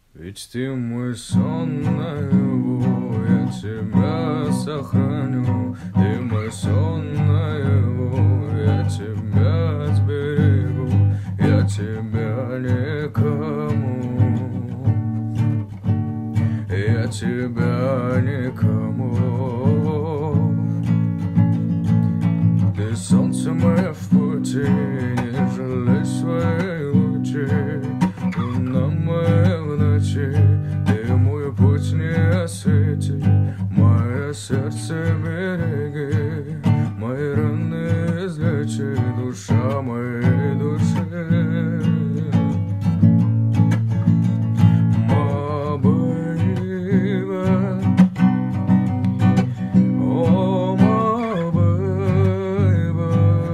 Ведь ты мой сон наяву, я тебя сохраню. Ты мой сон наяву, я тебя сберегу. Я тебя никому, я тебя никому. Ты солнце мое в пути, не жалей свои лучи. Луна моя в ночи, ты мой путь не освети. Мое сердце береги, мои раны излечи, душа моей души.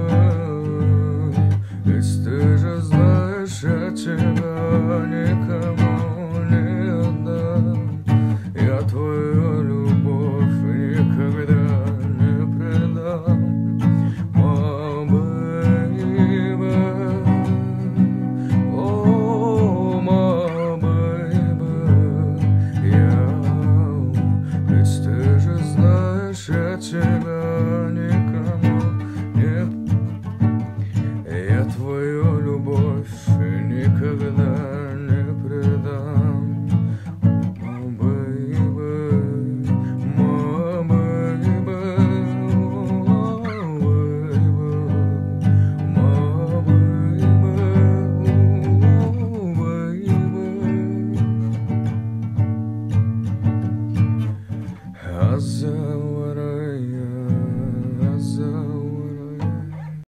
Ведь ты же знаешь, я тебя никому